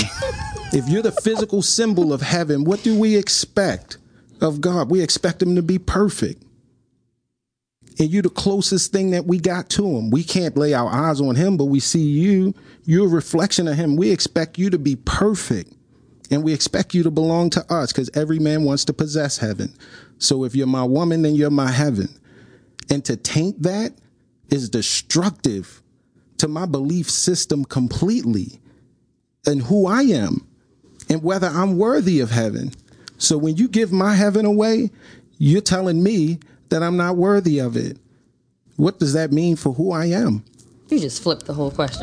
what do we expect of God? We expect him to be perfect. And you're the closest thing that we got to him. We can't lay our eyes on him, but we see you. You're a reflection of him. We expect you to be perfect. And we expect you to belong to us because every man wants to possess heaven. So if you're my woman, then you're my heaven. And to taint that is destructive to my belief system completely and who I am and whether I'm worthy of heaven. So when you give my heaven away, you're telling me that I'm not worthy of it. What does that mean for who I am? You just flipped the whole question.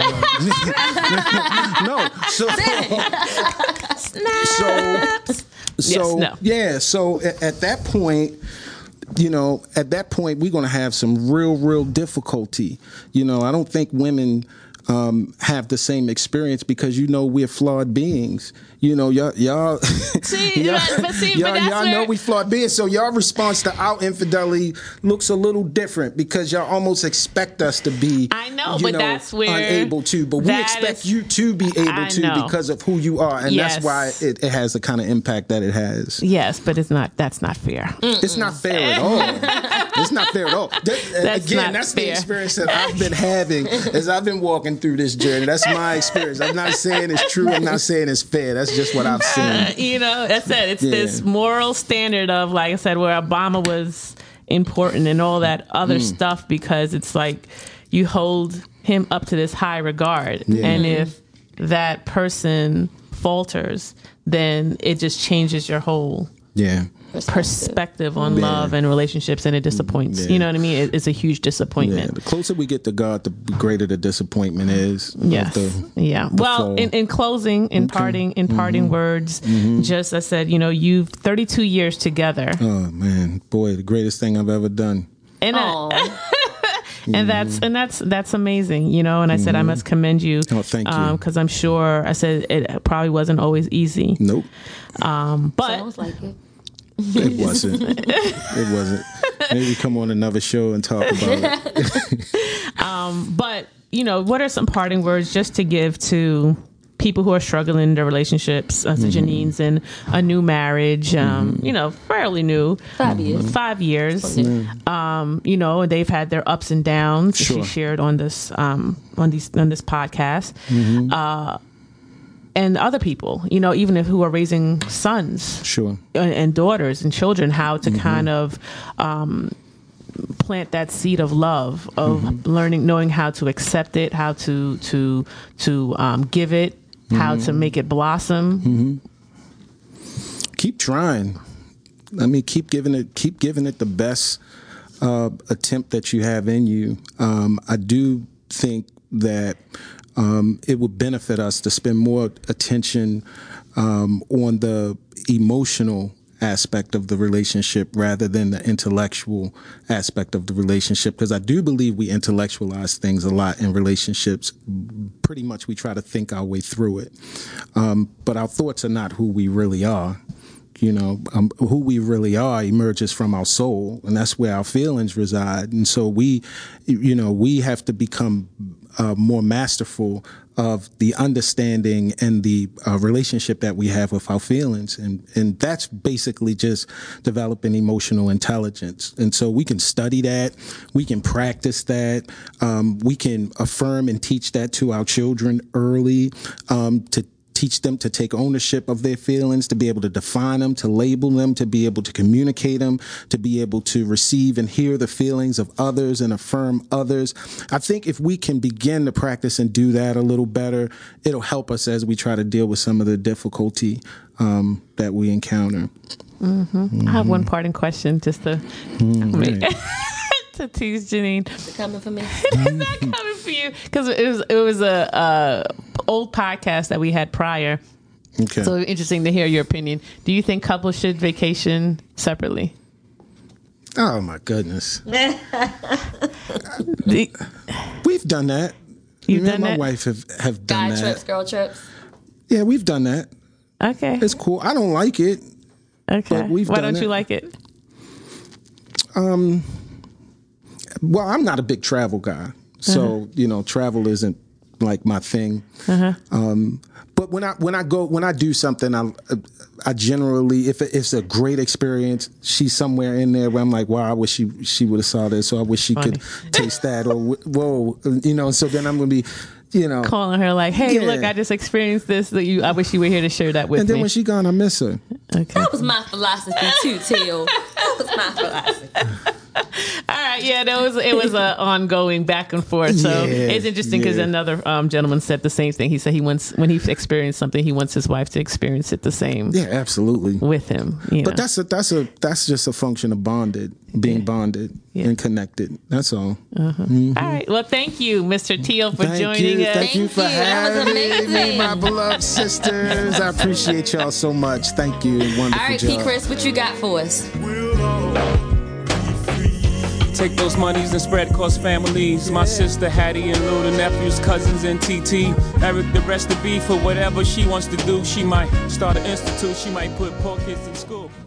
No. So at that point, we're going to have some real difficulty. I don't think women have the same experience because we're flawed beings. Y'all know we flawed beings. So y'all response to our infidelity looks a little different because y'all almost expect us to be. I know, but that's where unable to. But we expect you to be able to because of who you are, and that's why it has the kind of impact that it has. Yes, but it's not. That's not fair. It's not fair at all. It's not fair at all. That's the experience that I've been having as I've been walking through this journey. That's my experience. I'm not saying it's true. I'm not saying it's fair. That's just what I've seen. That's it. It's this moral standard of, like I said, where Obama was important and all that other stuff, because it's like you hold him up to this high regard. Yeah. And if that person falters, then it just changes your whole perspective on love and relationships, and it disappoints. You know what I mean? It's a huge disappointment. The closer we get to God, the greater the disappointment is. Yes. Well, in closing, in parting words, just I said, you've 32 years together. Oh man, boy, the greatest thing I've ever done. And that's amazing, and I said I must commend you. Oh, thank you. Because I'm sure I said it probably wasn't always easy. Nope. But sounds like it. It wasn't. It wasn't. Maybe come on another show and talk about it. But what are some parting words just to give to people who are struggling in their relationships? Janine's in a new marriage, fairly new. 5 years. 5 years. They've had their ups and downs. Sure. She shared on this on this podcast. And other people, even who are raising sons, and daughters and children, how to kind of plant that seed of love, of knowing how to accept it, how to give it, how to make it blossom. Keep trying. I mean, keep giving it the best attempt that you have in you. I do think that it would benefit us to spend more attention on the emotional aspect of the relationship rather than the intellectual aspect of the relationship, because I do believe we intellectualize things a lot in relationships. Pretty much we try to think our way through it. But our thoughts are not who we really are. Who we really are emerges from our soul, and that's where our feelings reside. And so we have to become more masterful of the understanding and the relationship that we have with our feelings. And that's basically just developing emotional intelligence. And so we can study that. We can practice that. We can affirm and teach that to our children early, to teach them to take ownership of their feelings, to be able to define them, to label them, to be able to communicate them, to be able to receive and hear the feelings of others and affirm others. I think if we can begin to practice and do that a little better, it'll help us as we try to deal with some of the difficulty that we encounter. I have one parting question just to to tease Janine. Is it coming for me? It's not coming for you, because it was a old podcast that we had prior. Okay. So it's interesting to hear your opinion. Do you think couples should vacation separately? Oh my goodness. We've done that. You've done my that? wife have done Guy that. trips, girl trips. Yeah, we've done that. Okay. It's cool. I don't like it. Okay. But we've Why done don't it. you like it? Well, I'm not a big travel guy, so travel isn't like my thing. But when I do something, I generally, if it's a great experience, she's somewhere in there where I'm like, wow, I wish she would have saw this, or I wish she could taste that, or whoa, So then I'm gonna be, calling her like, hey, look, I just experienced this. I wish you were here to share that with me. And then when she gone, I miss her. Okay. That was my philosophy too, Teal. That was my philosophy. right, yeah, it was an ongoing back and forth. So it's interesting because another gentleman said the same thing. He said when he experienced something, he wants his wife to experience it the same. Yeah, absolutely. With him, but that's just a function of being bonded and connected. That's all. All right. Well, thank you, Mr. Teal, for joining us. Thank you for having me, my beloved sisters. I appreciate y'all so much. Thank you. Wonderful all right, job. P. Chris, what you got for us? Take those monies and spread across families. My sister Hattie and Lou, the nephews, cousins, and TT. Eric, the rest of B for whatever she wants to do. She might start an institute. She might put poor kids in school.